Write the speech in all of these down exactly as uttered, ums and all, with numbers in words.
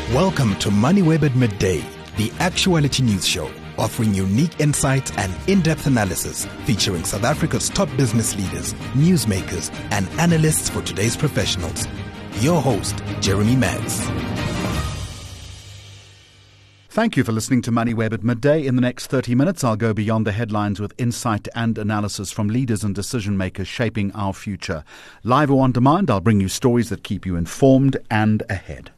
Welcome to MoneyWeb at Midday, the actuality news show, offering unique insights and in-depth analysis, featuring South Africa's top business leaders, newsmakers, and analysts for today's professionals. Your host, Jeremy Maggs. Thank you for listening to MoneyWeb at Midday. In the next thirty minutes, I'll go beyond the headlines with insight and analysis from leaders and decision makers shaping our future. Live or on demand, I'll bring you stories that keep you informed and ahead.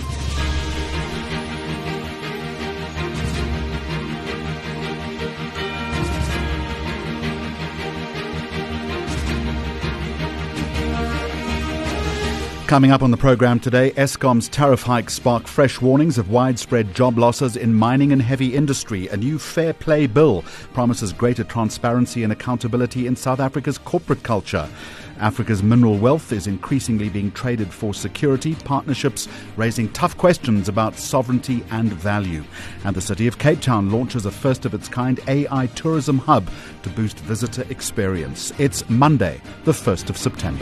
Coming up on the program today, Eskom's tariff hikes spark fresh warnings of widespread job losses in mining and heavy industry. A new fair play bill promises greater transparency and accountability in South Africa's corporate culture. Africa's mineral wealth is increasingly being traded for security, partnerships, raising tough questions about sovereignty and value. And the city of Cape Town launches a first-of-its-kind A I tourism hub to boost visitor experience. It's Monday, the first of September.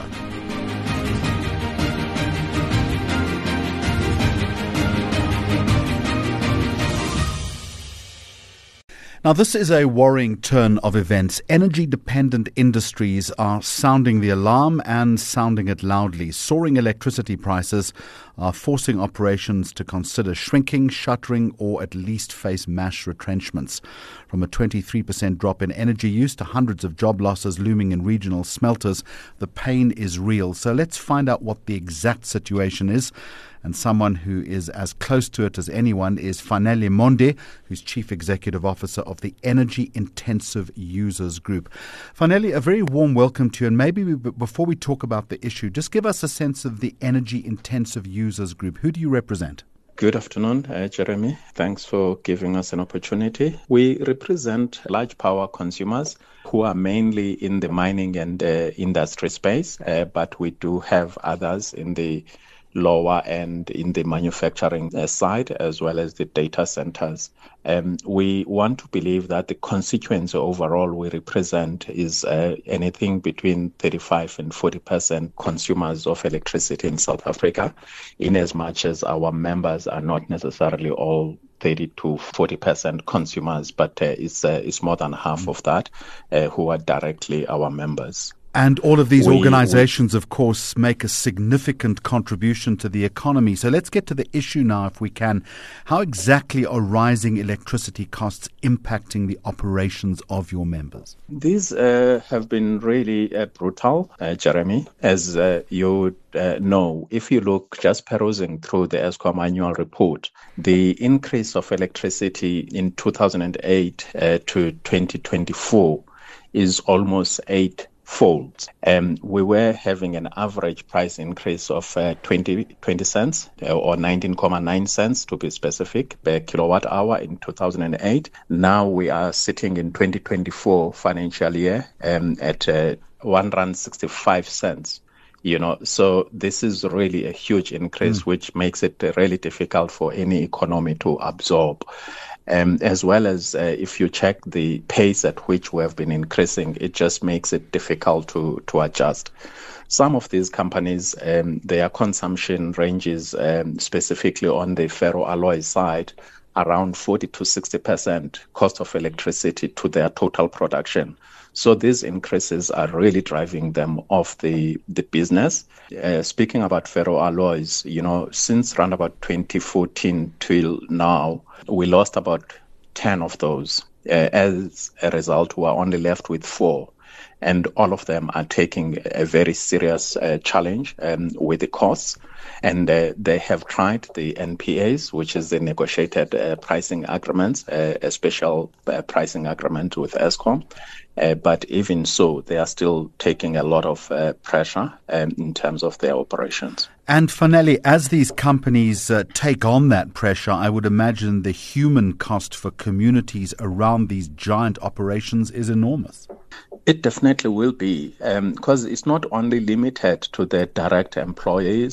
Now, this is a worrying turn of events. Energy-dependent industries are sounding the alarm and sounding it loudly. Soaring electricity prices are forcing operations to consider shrinking, shuttering, or at least face mass retrenchments. From a twenty-three percent drop in energy use to hundreds of job losses looming in regional smelters, the pain is real. So let's find out what the exact situation is. And someone who is as close to it as anyone is Fanele Monde, who's Chief Executive Officer of the Energy Intensive Users Group. Fanele, a very warm welcome to you. And maybe we, before we talk about the issue, just give us a sense of the Energy Intensive Users Group. Who do you represent? Good afternoon, uh, Jeremy. Thanks for giving us an opportunity. We represent large power consumers who are mainly in the mining and uh, industry space, uh, but we do have others in the lower end in the manufacturing uh, side, as well as the data centers. Um, we want to believe that the constituency overall we represent is uh, anything between thirty-five and forty percent consumers of electricity in South Africa, in as much as our members are not necessarily all thirty to forty percent consumers, but uh, it's, uh, it's more than half mm. of that uh, who are directly our members. And all of these we, organizations, of course, make a significant contribution to the economy. So let's get to the issue now, if we can. How exactly are rising electricity costs impacting the operations of your members? These uh, have been really uh, brutal, uh, Jeremy. As uh, you uh, know, if you look just perusing through the Eskom annual report, the increase of electricity in two thousand eight uh, to twenty twenty-four is almost eight fold. Um, we were having an average price increase of uh, twenty, twenty cents uh, or nineteen point nine cents to be specific per kilowatt hour in two thousand eight. Now we are sitting in twenty twenty-four financial year um, at uh, one rand sixty-five cents. You know, so this is really a huge increase, mm. which makes it uh, really difficult for any economy to absorb. Um, as well as uh, if you check the pace at which we have been increasing, it just makes it difficult to, to adjust. Some of these companies, um, their consumption ranges um, specifically on the ferroalloy side, around forty to sixty percent cost of electricity to their total production. So these increases are really driving them off the, the business. Uh, speaking about ferroalloys, you know, since around about twenty fourteen till now, we lost about ten of those. Uh, as a result, we are only left with four. And all of them are taking a very serious uh, challenge um, with the costs. And uh, they have tried the N P As, which is the negotiated uh, pricing agreements, uh, a special uh, pricing agreement with Eskom. Uh, but even so, they are still taking a lot of uh, pressure um, in terms of their operations. And Fanele, as these companies uh, take on that pressure, I would imagine the human cost for communities around these giant operations is enormous. It definitely will be, because um, it's not only limited to the direct employees.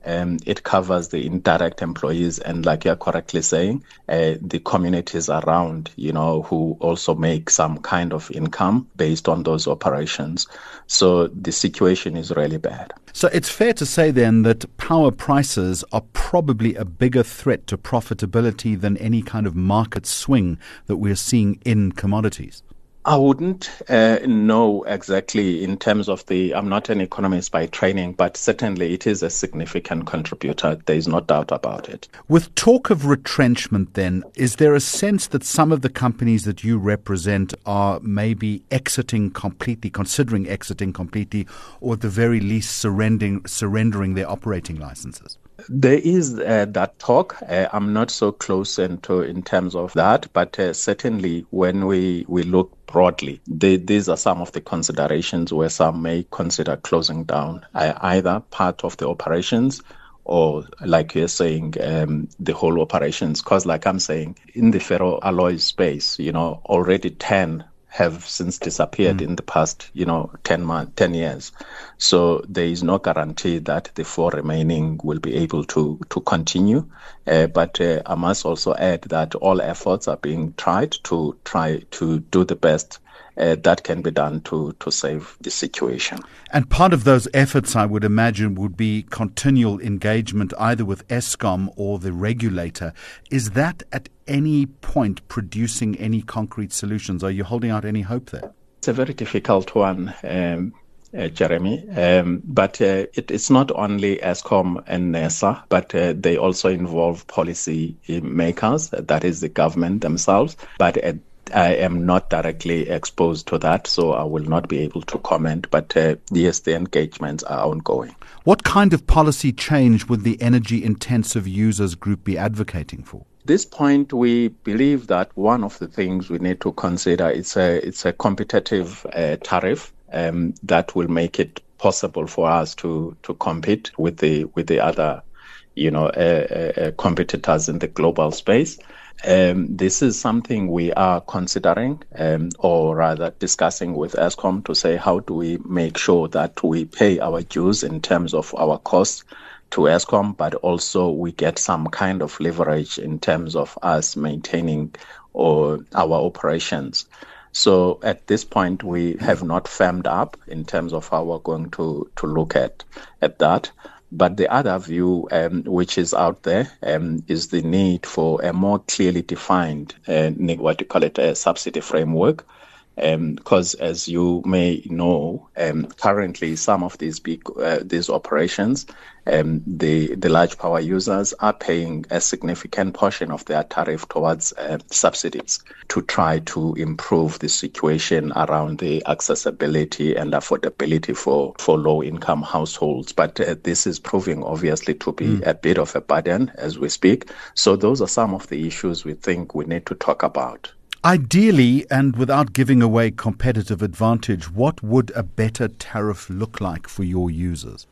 Um, it covers the indirect employees and, like you're correctly saying, uh, the communities around, you know, who also make some kind of income based on those operations. So the situation is really bad. So it's fair to say then that power prices are probably a bigger threat to profitability than any kind of market swing that we're seeing in commodities. I wouldn't uh, know exactly in terms of the, I'm not an economist by training, but certainly it is a significant contributor. There is no doubt about it. With talk of retrenchment then, is there a sense that some of the companies that you represent are maybe exiting completely, considering exiting completely, or at the very least surrendering, surrendering their operating licenses? There is uh, that talk. Uh, I'm not so close into in terms of that, but uh, certainly when we, we look broadly, they, these are some of the considerations where some may consider closing down uh, either part of the operations or, like you're saying, um, the whole operations. Because, like I'm saying, in the ferroalloy space, you know, already ten have since disappeared mm. in the past, you know, ten months, ten years. So there is no guarantee that the four remaining will be able to to continue. Uh, but uh, I must also add that all efforts are being tried to try to do the best uh, that can be done to to save the situation. And part of those efforts, I would imagine, would be continual engagement either with Eskom or the regulator. Is that at any point producing any concrete solutions? Are you holding out any hope there? It's a very difficult one, um, uh, Jeremy. Um, but uh, it, it's not only Eskom and NERSA, but uh, they also involve policy makers, that is the government themselves. But at I am not directly exposed to that, so I will not be able to comment. But uh, yes, the engagements are ongoing. What kind of policy change would the energy-intensive users group be advocating for? At this point, we believe that one of the things we need to consider is a it's a competitive uh, tariff um, that will make it possible for us to to compete with the with the other, you know, uh, uh, competitors in the global space. Um, this is something we are considering, um, or rather discussing with Eskom to say how do we make sure that we pay our dues in terms of our costs to Eskom, but also we get some kind of leverage in terms of us maintaining or our operations. So at this point, we have not firmed up in terms of how we're going to, to look at, at that. But the other view, um, which is out there, um, is the need for a more clearly defined, uh, what you call it, a subsidy framework. Because um, as you may know, um, currently some of these big uh, these operations, um, the the large power users are paying a significant portion of their tariff towards uh, subsidies to try to improve the situation around the accessibility and affordability for, for low-income households. But uh, this is proving obviously to be mm. a bit of a burden as we speak. So those are some of the issues we think we need to talk about. Ideally, and without giving away competitive advantage, what would a better tariff look like for your users?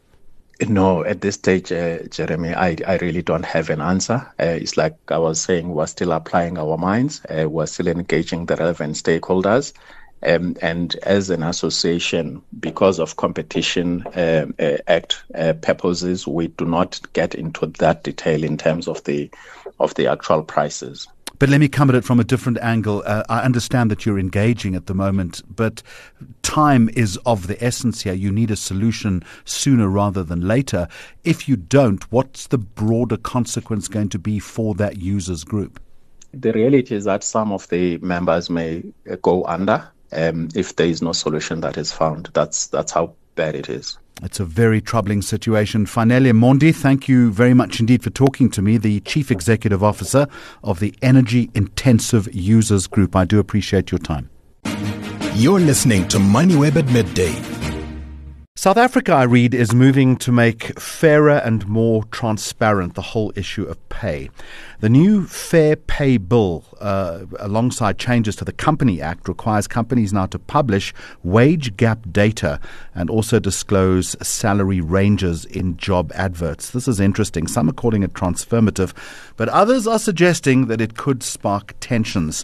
No, at this stage, uh, Jeremy, I, I really don't have an answer. Uh, it's like I was saying, we're still applying our minds. Uh, we're still engaging the relevant stakeholders. Um, and as an association, because of Competition uh, uh, Act uh, purposes, we do not get into that detail in terms of the of the actual prices. But let me come at it from a different angle. Uh, I understand that you're engaging at the moment, but time is of the essence here. You need a solution sooner rather than later. If you don't, what's the broader consequence going to be for that users group? The reality is that some of the members may go under um, if there is no solution that is found. That's that's how bad it is. It's a very troubling situation. Fanele Mondi, thank you very much indeed for talking to me, the Chief Executive Officer of the Energy Intensive Users Group. I do appreciate your time. You're listening to MoneyWeb at Midday. South Africa, I read, is moving to make fairer and more transparent the whole issue of pay. The new Fair Pay Bill, uh, alongside changes to the Company Act, requires companies now to publish wage gap data and also disclose salary ranges in job adverts. This is interesting. Some are calling it transformative, but others are suggesting that it could spark tensions.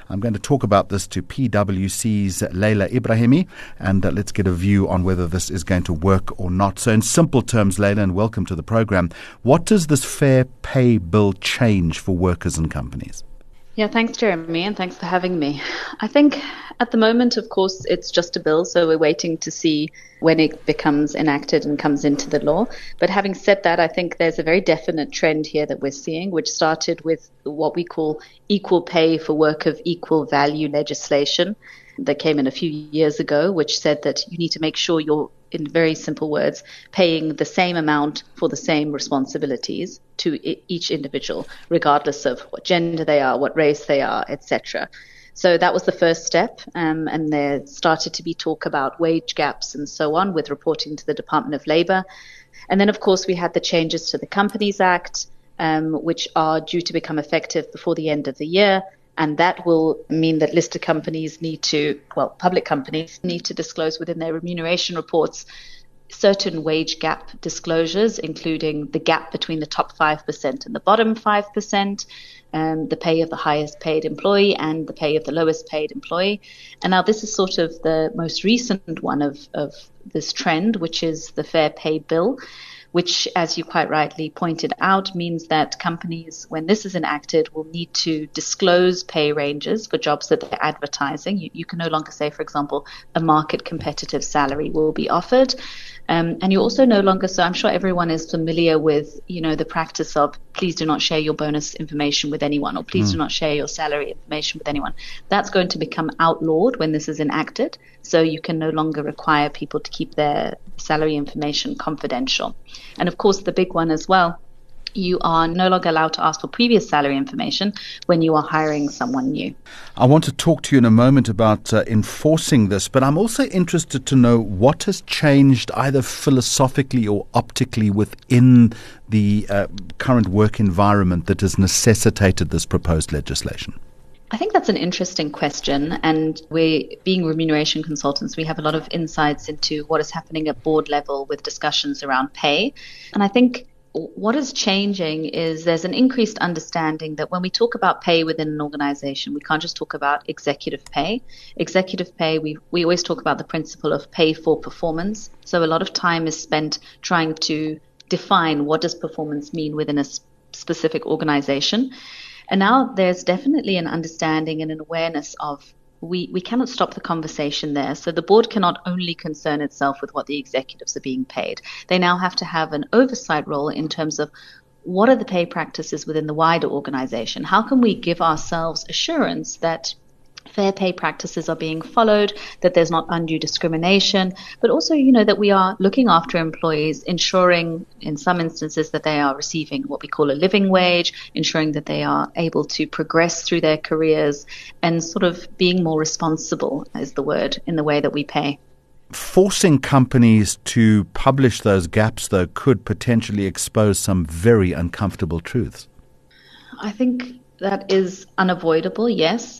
I'm going to talk about this to P W C's Leila Ibrahimi, and uh, let's get a view on whether this is going to work or not. So in simple terms, Leila, and welcome to the program, what does this Fair Pay Bill change for workers and companies? Yeah, thanks, Jeremy, and thanks for having me. I think at the moment, of course, it's just a bill, so we're waiting to see when it becomes enacted and comes into the law. But having said that, I think there's a very definite trend here that we're seeing, which started with what we call equal pay for work of equal value legislation that came in a few years ago, which said that you need to make sure you're, in very simple words, paying the same amount for the same responsibilities to I- each individual, regardless of what gender they are, what race they are, et cetera. So that was the first step, um, and there started to be talk about wage gaps and so on with reporting to the Department of Labour. And then, of course, we had the changes to the Companies Act, um, which are due to become effective before the end of the year. And that will mean that listed companies need to, well, public companies need to disclose within their remuneration reports certain wage gap disclosures, including the gap between the top five percent and the bottom five percent, um, the pay of the highest paid employee and the pay of the lowest paid employee. And now this is sort of the most recent one of, of this trend, which is the Fair Pay Bill, which, as you quite rightly pointed out, means that companies, when this is enacted, will need to disclose pay ranges for jobs that they're advertising. You, you can no longer say, for example, a market competitive salary will be offered. Um, and you also no longer, so I'm sure everyone is familiar with, you know, the practice of please do not share your bonus information with anyone, or please mm. do not share your salary information with anyone. That's going to become outlawed when this is enacted. So you can no longer require people to keep their salary information confidential. And of course, the big one as well, you are no longer allowed to ask for previous salary information when you are hiring someone new. I want to talk to you in a moment about uh, enforcing this, but I'm also interested to know what has changed either philosophically or optically within the uh, current work environment that has necessitated this proposed legislation. I think that's an interesting question, and we, being remuneration consultants, we have a lot of insights into what is happening at board level with discussions around pay. And I think what is changing is there's an increased understanding that when we talk about pay within an organization, we can't just talk about executive pay. Executive pay, we we always talk about the principle of pay for performance. So a lot of time is spent trying to define what does performance mean within a specific organization. And now there's definitely an understanding and an awareness of we, we cannot stop the conversation there. So the board cannot only concern itself with what the executives are being paid. They now have to have an oversight role in terms of what are the pay practices within the wider organization? How can we give ourselves assurance that fair pay practices are being followed, that there's not undue discrimination, but also, you know, that we are looking after employees, ensuring in some instances that they are receiving what we call a living wage, ensuring that they are able to progress through their careers, and sort of being more responsible, is the word, in the way that we pay. Forcing companies to publish those gaps, though, could potentially expose some very uncomfortable truths. I think that is unavoidable, yes.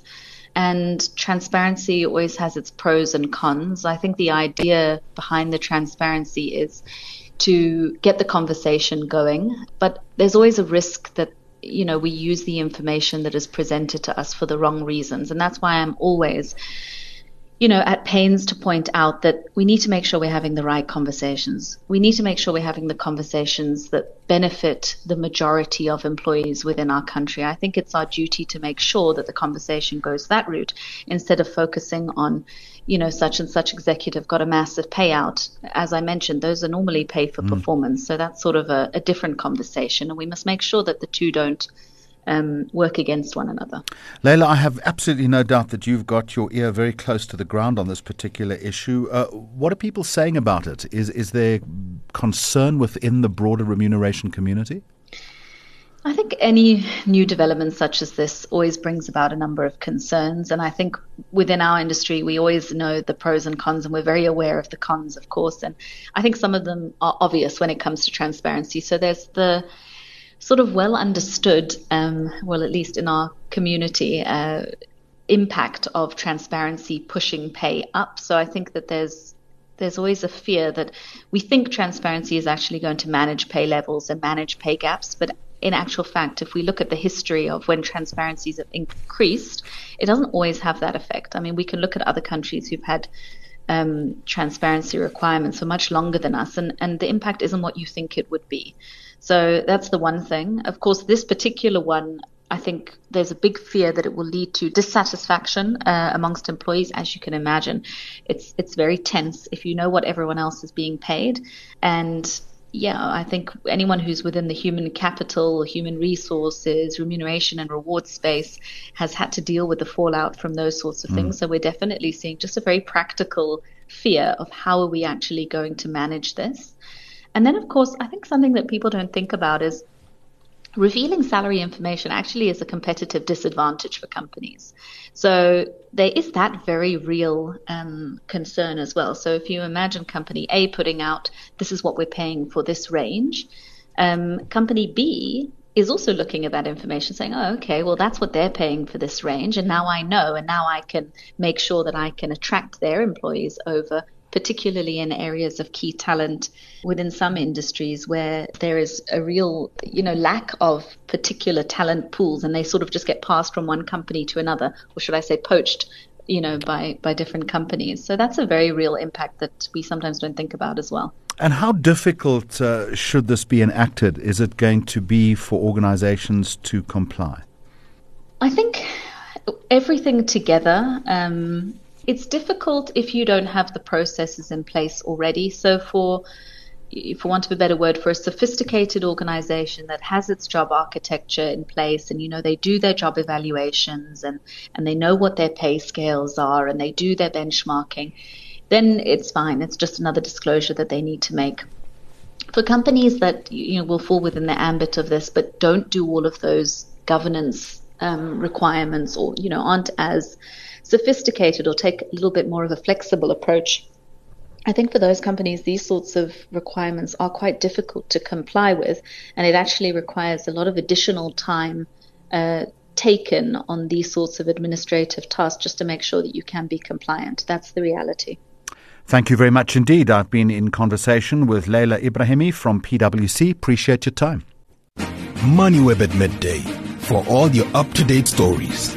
And transparency always has its pros and cons. I think the idea behind the transparency is to get the conversation going, but there's always a risk that, you know, we use the information that is presented to us for the wrong reasons. And that's why I'm always, you know, at pains to point out that we need to make sure we're having the right conversations. We need to make sure we're having the conversations that benefit the majority of employees within our country. I think it's our duty to make sure that the conversation goes that route instead of focusing on, you know, such and such executive got a massive payout. As I mentioned, those are normally paid for mm. performance. So that's sort of a, a different conversation. And we must make sure that the two don't Um, work against one another. Leila, I have absolutely no doubt that you've got your ear very close to the ground on this particular issue. Uh, what are people saying about it? Is is there concern within the broader remuneration community? I think any new development such as this always brings about a number of concerns. And I think within our industry, we always know the pros and cons, and we're very aware of the cons, of course. And I think some of them are obvious when it comes to transparency. So there's the sort of well understood, um, well, at least in our community, uh, impact of transparency pushing pay up. So I think that there's there's always a fear that we think transparency is actually going to manage pay levels and manage pay gaps, but in actual fact, if we look at the history of when transparencies have increased, it doesn't always have that effect. I mean, we can look at other countries who've had um, transparency requirements for much longer than us, and, and the impact isn't what you think it would be. So that's the one thing. Of course, this particular one, I think there's a big fear that it will lead to dissatisfaction uh, amongst employees. As you can imagine, it's it's very tense if you know what everyone else is being paid. And yeah, I think anyone who's within the human capital, human resources, remuneration and reward space has had to deal with the fallout from those sorts of mm. things. So we're definitely seeing just a very practical fear of how are we actually going to manage this. And then, of course, I think something that people don't think about is revealing salary information actually is a competitive disadvantage for companies. So there is that very real um, concern as well. So if you imagine company A putting out, this is what we're paying for this range, um, company B is also looking at that information saying, oh, okay, well, that's what they're paying for this range. And now I know, and now I can make sure that I can attract their employees over, particularly in areas of key talent within some industries where there is a real, you know, lack of particular talent pools, and they sort of just get passed from one company to another, or should I say poached, you know, by, by different companies. So that's a very real impact that we sometimes don't think about as well. And how difficult uh, should this be enacted? Is it going to be for organizations to comply? I think everything together, um, it's difficult if you don't have the processes in place already. So for, for want of a better word, for a sophisticated organization that has its job architecture in place, and, you know, they do their job evaluations and, and they know what their pay scales are and they do their benchmarking, then it's fine. It's just another disclosure that they need to make. For companies that, you know, will fall within the ambit of this, but don't do all of those governance um, requirements, or, you know, aren't as sophisticated or take a little bit more of a flexible approach, I think for those companies, these sorts of requirements are quite difficult to comply with, and it actually requires a lot of additional time uh, taken on these sorts of administrative tasks just to make sure that you can be compliant. That's the reality. Thank you very much indeed. I've been in conversation with Leila Ibrahimi from P W C. Appreciate your time. MoneyWeb at midday, for all your up-to-date stories.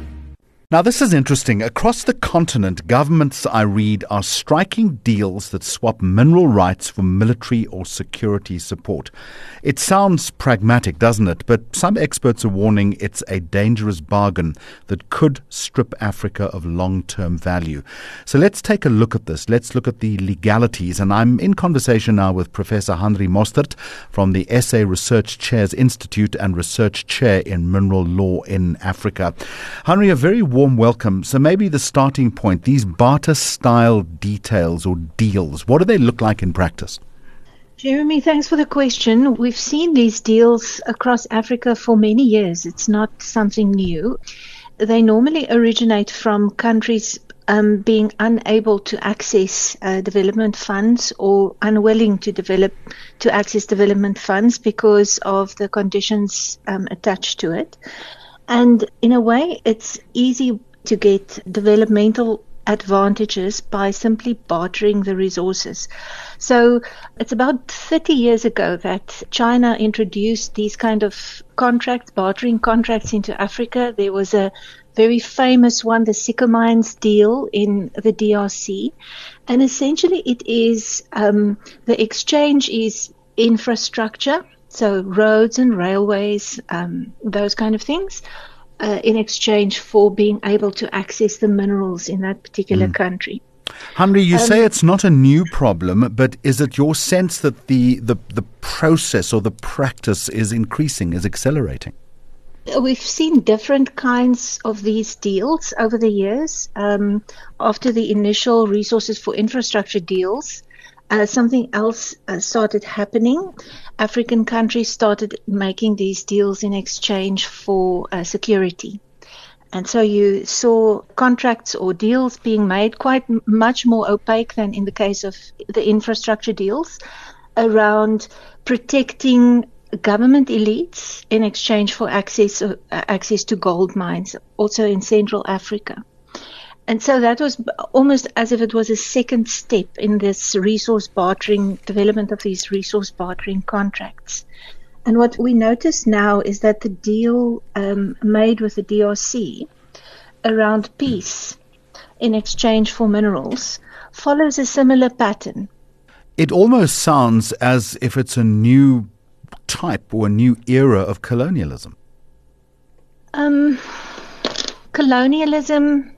Now, this is interesting. Across the continent, governments, I read, are striking deals that swap mineral rights for military or security support. It sounds pragmatic, doesn't it? But some experts are warning it's a dangerous bargain that could strip Africa of long-term value. So let's take a look at this. Let's look at the legalities. And I'm in conversation now with Professor Henri Mostert from the S A Research Chairs Institute and Research Chair in Mineral Law in Africa. Henri, a very warm welcome. So maybe the starting point, these barter-style details or deals, what do they look like in practice? Jeremy, thanks for the question. We've seen these deals across Africa for many years. It's not something new. They normally originate from countries um, being unable to access uh, development funds or unwilling to develop to access development funds because of the conditions um, attached to it. And in a way, it's easy to get developmental advantages by simply bartering the resources. So it's about thirty years ago that China introduced these kind of contracts, bartering contracts into Africa. There was a very famous one, the Sycamines deal in the D R C. And essentially it is, um, the exchange is infrastructure, so roads and railways, um, those kind of things, uh, in exchange for being able to access the minerals in that particular mm. country. Henri, you um, say it's not a new problem, but is it your sense that the, the, the process or the practice is increasing, is accelerating? We've seen different kinds of these deals over the years. Um, after the initial resources for infrastructure deals, Uh, something else uh, started happening. African countries started making these deals in exchange for uh, security. And so you saw contracts or deals being made quite m- much more opaque than in the case of the infrastructure deals around protecting government elites in exchange for access uh, access to gold mines, also in Central Africa. And so that was almost as if it was a second step in this resource bartering, development of these resource bartering contracts. And what we notice now is that the deal um, made with the D R C around peace in exchange for minerals follows a similar pattern. It almost sounds as if it's a new type or a new era of colonialism. Um, colonialism,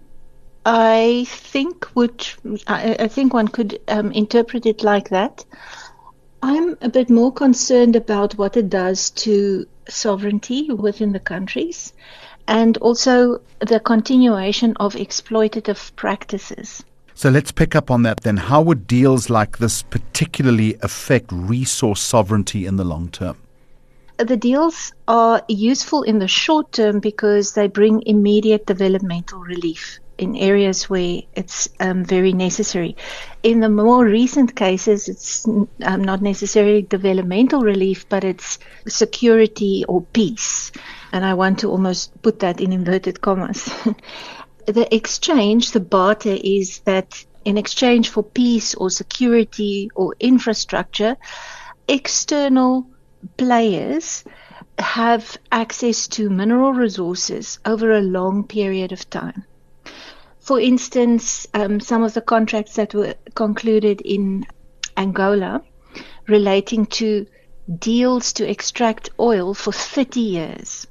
I think would I, I think one could um, interpret it like that. I'm a bit more concerned about what it does to sovereignty within the countries and also the continuation of exploitative practices. So let's pick up on that then. How would deals like this particularly affect resource sovereignty in the long term? The deals are useful in the short term because they bring immediate developmental relief in areas where it's um, very necessary. In the more recent cases, it's um, not necessarily developmental relief, but it's security or peace. And I want to almost put that in inverted commas. The exchange, the barter, is that in exchange for peace or security or infrastructure, external players have access to mineral resources over a long period of time. For instance, um, some of the contracts that were concluded in Angola relating to deals to extract oil for thirty years.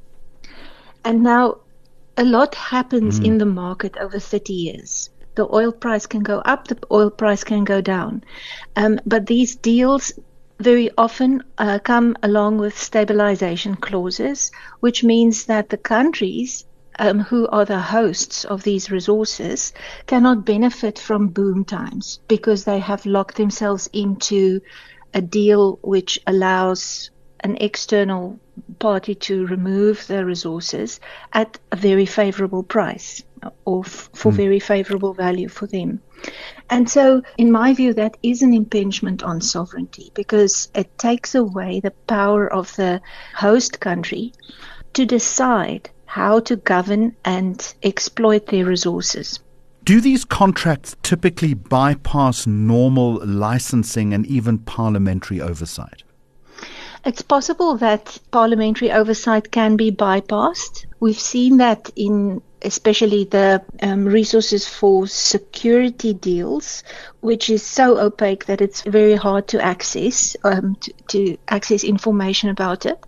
And now a lot happens mm. in the market over thirty years. The oil price can go up, the oil price can go down. Um, but these deals very often uh, come along with stabilization clauses, which means that the countries um, who are the hosts of these resources cannot benefit from boom times because they have locked themselves into a deal which allows an external party to remove the resources at a very favorable price or f- for mm. very favorable value for them. And so, in my view, that is an impingement on sovereignty because it takes away the power of the host country to decide how to govern and exploit their resources. Do these contracts typically bypass normal licensing and even parliamentary oversight? It's possible that parliamentary oversight can be bypassed. We've seen that in especially the um, resources for security deals, which is so opaque that it's very hard to access, um, to, to access information about it.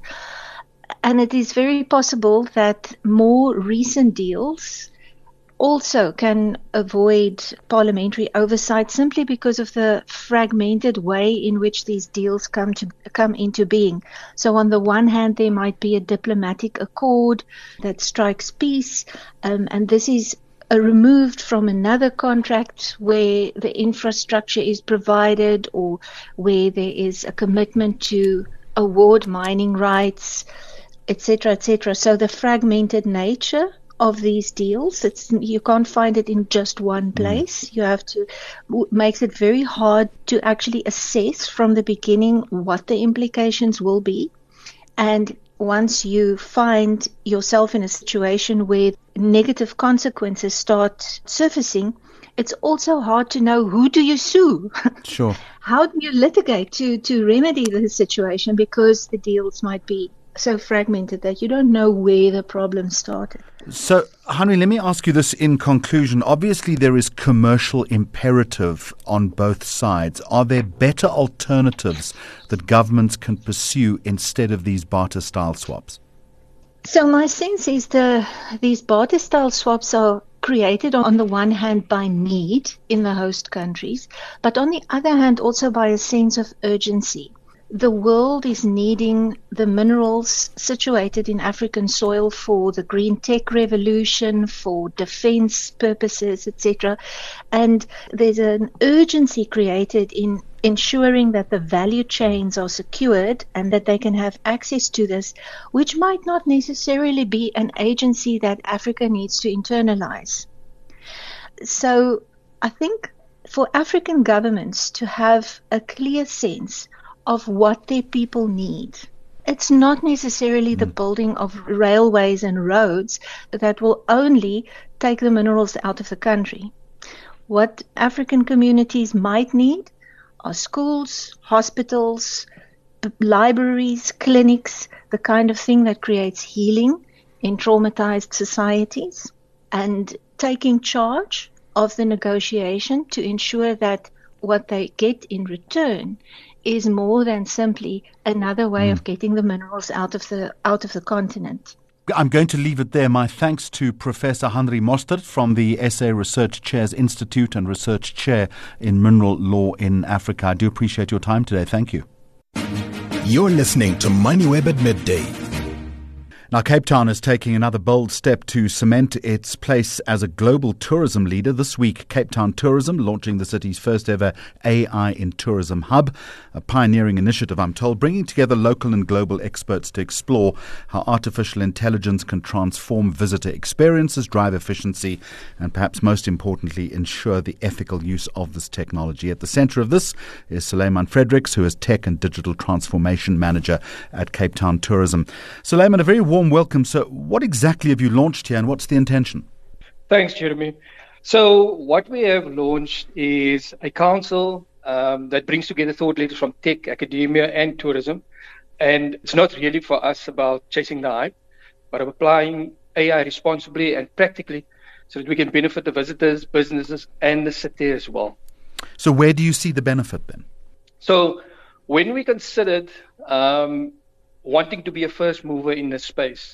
And it is very possible that more recent deals also can avoid parliamentary oversight simply because of the fragmented way in which these deals come to come into being. So on the one hand, there might be a diplomatic accord that strikes peace, um, and this is uh, removed from another contract where the infrastructure is provided or where there is a commitment to award mining rights, et cetera, et cetera. So the fragmented nature of these deals, it's you can't find it in just one place. Mm. You have to makes it very hard to actually assess from the beginning what the implications will be. And once you find yourself in a situation where negative consequences start surfacing, it's also hard to know who do you sue. Sure. How do you litigate to to remedy the situation because the deals might be so fragmented that you don't know where the problem started. So, Hanri, let me ask you this in conclusion. Obviously, there is commercial imperative on both sides. Are there better alternatives that governments can pursue instead of these barter-style swaps? So my sense is the these barter-style swaps are created on the one hand by need in the host countries, but on the other hand also by a sense of urgency. The world is needing the minerals situated in African soil for the green tech revolution, for defense purposes, et cetera. And there's an urgency created in ensuring that the value chains are secured and that they can have access to this, which might not necessarily be an agency that Africa needs to internalize. So I think for African governments to have a clear sense of what their people need. It's not necessarily the building of railways and roads that will only take the minerals out of the country. What African communities might need are schools, hospitals, libraries, clinics, the kind of thing that creates healing in traumatized societies, and taking charge of the negotiation to ensure that what they get in return is more than simply another way mm. of getting the minerals out of the out of the continent. I'm going to leave it there. My thanks to Professor Henri Mostert from the S A Research Chairs Institute and Research Chair in Mineral Law in Africa. I do appreciate your time today. Thank you. You're listening to MoneyWeb at Midday. Now, Cape Town is taking another bold step to cement its place as a global tourism leader. This week, Cape Town Tourism launching the city's first ever A I in Tourism Hub, a pioneering initiative, I'm told, bringing together local and global experts to explore how artificial intelligence can transform visitor experiences, drive efficiency, and perhaps most importantly, ensure the ethical use of this technology. At the center of this is Suleiman Fredericks, who is Tech and Digital Transformation Manager at Cape Town Tourism. Suleiman, a very warm welcome. So what exactly have you launched here and what's the intention? Thanks, Jeremy. So what we have launched is a council um, that brings together thought leaders from tech, academia and tourism. And it's not really for us about chasing the hype, but of applying A I responsibly and practically so that we can benefit the visitors, businesses and the city as well. So where do you see the benefit then? So when we considered um, wanting to be a first mover in this space,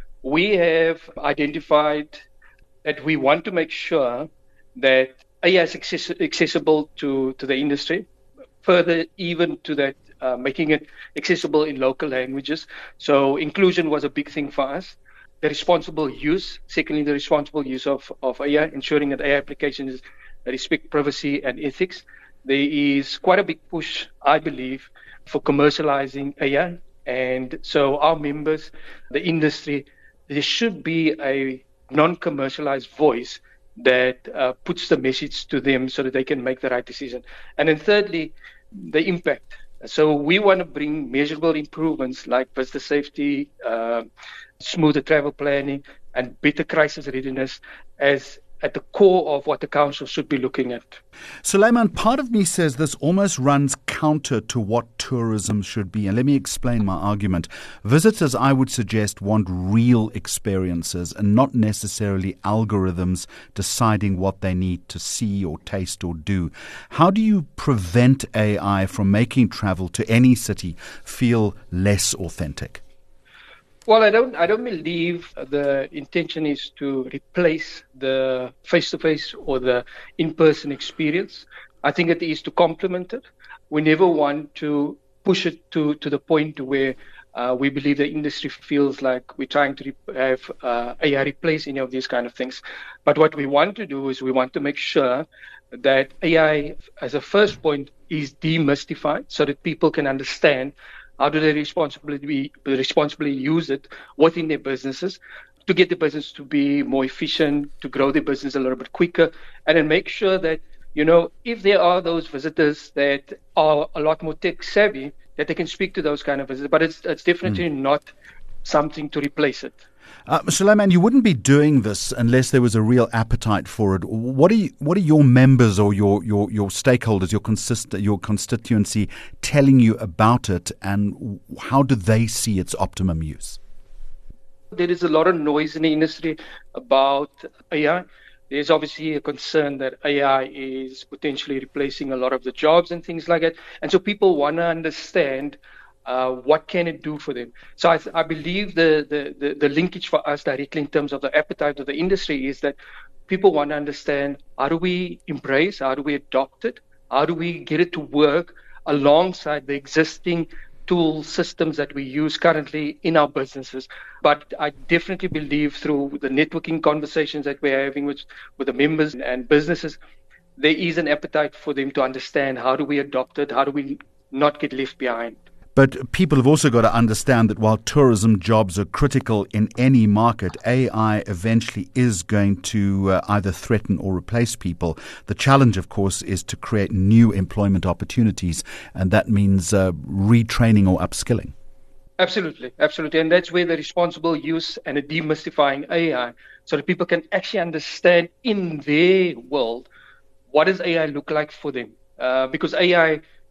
we have identified that we want to make sure that A I is access- accessible to, to the industry, further even to that, uh, making it accessible in local languages. So inclusion was a big thing for us. The responsible use, secondly, the responsible use of, of A I, ensuring that A I applications respect privacy and ethics. There is quite a big push, I believe, for commercializing A I. And so our members, the industry, there should be a non-commercialized voice that uh, puts the message to them so that they can make the right decision. And then thirdly, the impact. So we want to bring measurable improvements like visitor safety, uh, smoother travel planning, and better crisis readiness as at the core of what the council should be looking at. Suleiman, part of me says this almost runs counter to what tourism should be. And let me explain my argument. Visitors, I would suggest, want real experiences and not necessarily algorithms deciding what they need to see or taste or do. How do you prevent A I from making travel to any city feel less authentic? Well, I don't I don't believe the intention is to replace the face-to-face or the in-person experience. I think it is to complement it. We never want to push it to, to the point where uh, we believe the industry feels like we're trying to re- have uh, A I replace any of these kind of things. But what we want to do is we want to make sure that A I, as a first point, is demystified so that people can understand how do they responsibly responsibly use it within their businesses to get the business to be more efficient, to grow their business a little bit quicker, and then make sure that, you know, if there are those visitors that are a lot more tech savvy, that they can speak to those kind of visitors. But it's it's definitely mm. not something to replace it. Uh, Suleiman, you wouldn't be doing this unless there was a real appetite for it. What are you, what are your members or your your, your stakeholders, your consist, your constituency telling you about it, and how do they see its optimum use? There is a lot of noise in the industry about A I. There's obviously a concern that A I is potentially replacing a lot of the jobs and things like that. And so people want to understand Uh, what can it do for them? So I, th- I believe the, the, the, the linkage for us directly in terms of the appetite of the industry is that people want to understand, how do we embrace, how do we adopt it, how do we get it to work alongside the existing tool systems that we use currently in our businesses. But I definitely believe through the networking conversations that we're having with, with the members and businesses, there is an appetite for them to understand, how do we adopt it, how do we not get left behind. But people have also got to understand that while tourism jobs are critical in any market, A I eventually is going to uh, either threaten or replace people. The challenge, of course, is to create new employment opportunities, and that means uh, retraining or upskilling. Absolutely, absolutely. And that's where the responsible use and the demystifying A I, so that people can actually understand in their world, what does A I look like for them? Uh, because A I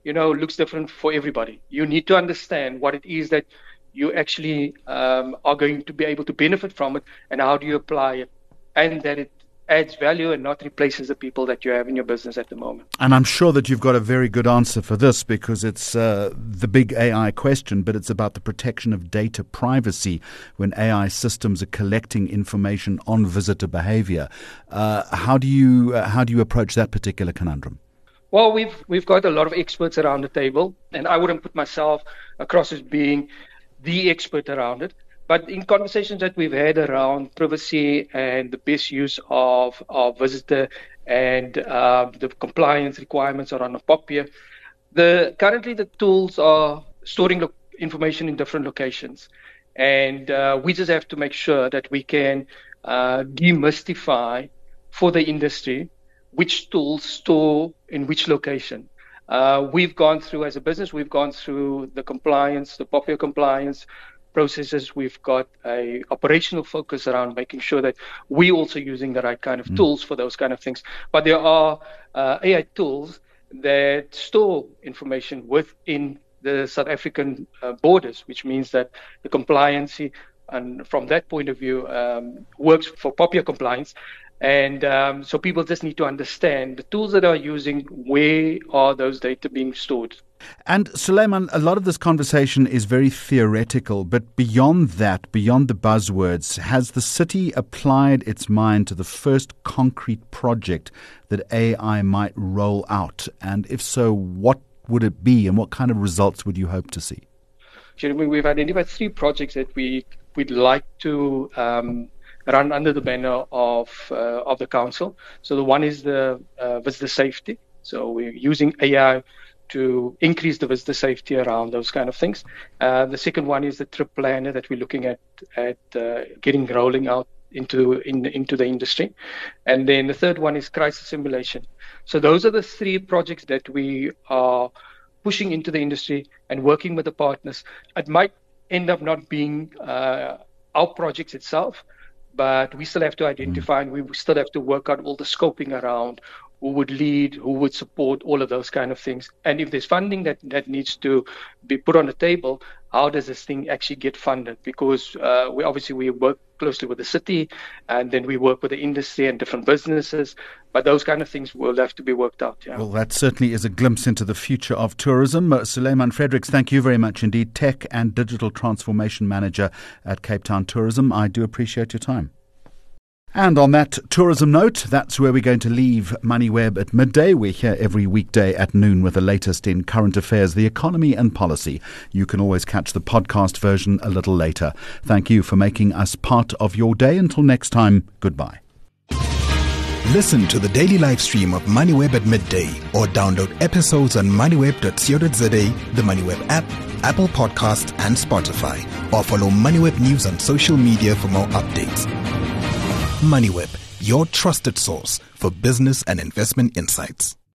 you know, looks different for everybody. You need to understand what it is that you actually um, are going to be able to benefit from it, and how do you apply it, and that it adds value and not replaces the people that you have in your business at the moment. And I'm sure that you've got a very good answer for this, because it's uh, the big A I question, but it's about the protection of data privacy when A I systems are collecting information on visitor behavior. Uh, how do you uh, how do you approach that particular conundrum? Well, we've we've got a lot of experts around the table, and I wouldn't put myself across as being the expert around it. But in conversations that we've had around privacy and the best use of, of visitor and uh, the compliance requirements around POPIA, the currently the tools are storing lo- information in different locations. And uh, we just have to make sure that we can uh, demystify for the industry which tools store in which location. Uh, we've gone through, as a business, we've gone through the compliance, the POPIA compliance processes. We've got a operational focus around making sure that we're also using the right kind of mm. tools for those kind of things. But there are uh, A I tools that store information within the South African uh, borders, which means that the compliancy, and from that point of view, um, works for POPIA compliance. And um, so people just need to understand the tools that are using, where are those data being stored. And Suleiman, a lot of this conversation is very theoretical, but beyond that, beyond the buzzwords, has the city applied its mind to the first concrete project that A I might roll out? And if so, what would it be, and what kind of results would you hope to see? Jeremy, we've identified three projects that we, we'd like to um, run under the banner of uh, of the council. So the one is the uh, visitor safety. So we're using A I to increase the visitor safety around those kind of things. Uh, the second one is the trip planner that we're looking at at uh, getting rolling out into in, into the industry. And then the third one is crisis simulation. So those are the three projects that we are pushing into the industry and working with the partners. It might end up not being uh, our projects itself, but we still have to identify and we still have to work out all the scoping around who would lead, who would support, all of those kind of things. And if there's funding that, that needs to be put on the table, how does this thing actually get funded? Because uh, we obviously we work closely with the city, and then we work with the industry and different businesses. But those kind of things will have to be worked out. Yeah. Well, that certainly is a glimpse into the future of tourism. Uh, Suleiman Fredericks, thank you very much indeed. Tech and Digital Transformation Manager at Cape Town Tourism. I do appreciate your time. And on that tourism note, that's where we're going to leave MoneyWeb at midday. We're here every weekday at noon with the latest in current affairs, the economy and policy. You can always catch the podcast version a little later. Thank you for making us part of your day. Until next time, goodbye. Listen to the daily live stream of MoneyWeb at midday or download episodes on moneyweb dot co dot za, the MoneyWeb app, Apple Podcasts and Spotify. Or follow MoneyWeb News on social media for more updates. MoneyWeb, your trusted source for business and investment insights.